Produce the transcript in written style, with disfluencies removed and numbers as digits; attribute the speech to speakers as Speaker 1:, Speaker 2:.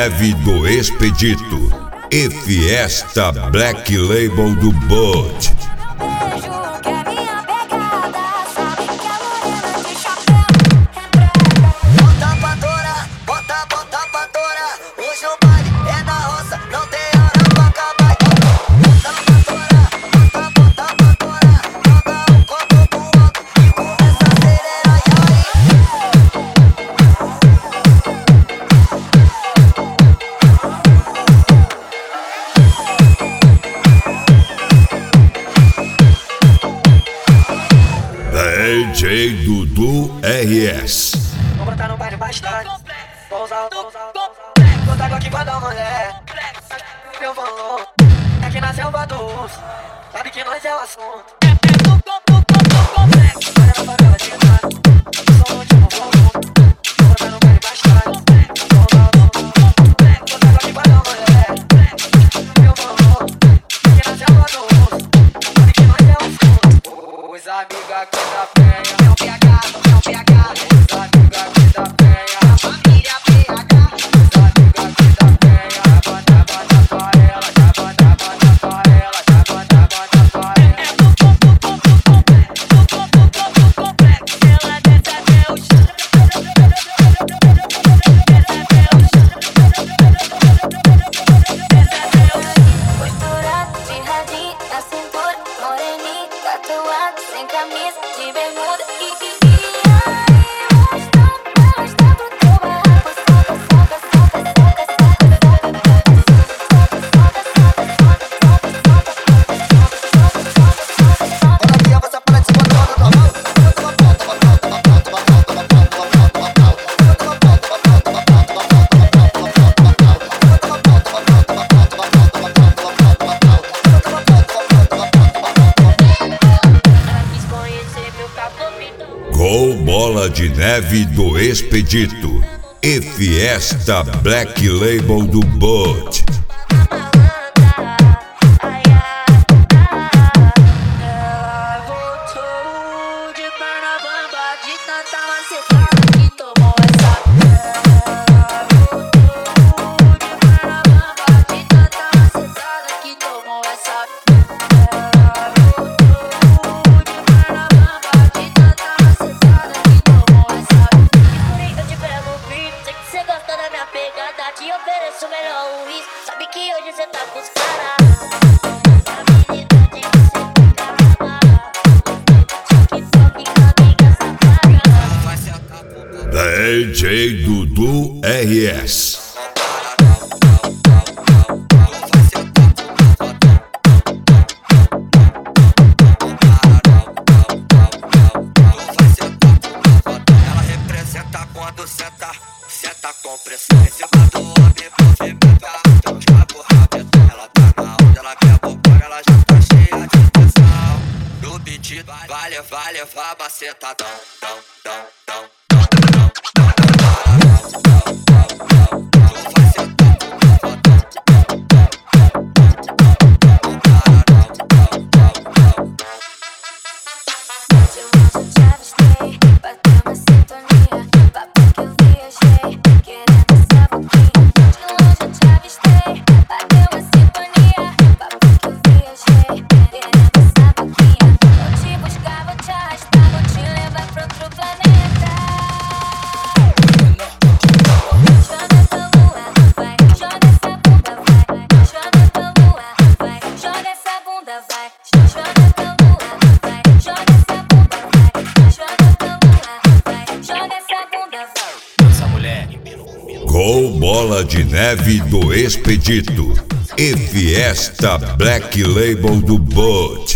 Speaker 1: Neve do Expedito e Fiesta Black Label do Bud. DJ Dudu RS.
Speaker 2: Vou brotar no baile bastante. Vou usar água aqui pra dar uma mulher. Meu valor é que na selva do urso. Sabe que nós é o assunto. Olha na favela de gato, sou o último volume. Vou brotar no baile bastante. Vou usar água aqui pra dar uma mulher. Meu valor é que na selva do urso. Sabe que nós é o assunto. Os amigos aqui da penha. Não PH. Os amigos aqui da penha. A família PH. Os amigos aqui da penha. Bota pra ela. Já bota pra ela. Já bota pra ela. Ela desce até o chão.
Speaker 3: Posturado de radinho na cintura, moreninho, tatuado, sem camisa, de bermuda e
Speaker 1: Gol Bola de Neve do Expedito e Fiesta Black Label do Bud.
Speaker 3: ela voltou de perna bamba, de tanta macetada que tomou essa. Ela voltou de perna bamba, de tanta macetada que tomou essa. Ela voltou de perna bamba, de tanta macetada que tomou essa. Escurinho, eu te pego o grito, sei que cê gosta da minha pegada, te ofereço o melhor uísque, sabe que hoje cê tá com os caras.
Speaker 1: DJ Dudu RS.
Speaker 4: Ela representa quando senta com pressão. Em cima do homem, movimenta, então de rabo rabeta. Ela tá na onda, ela quer bocar, ela já tá cheia de tensão. No beat, vai levar macetadão, dão.
Speaker 1: Gol Bola de Neve do Expedito e Fiesta Black Label do Bud.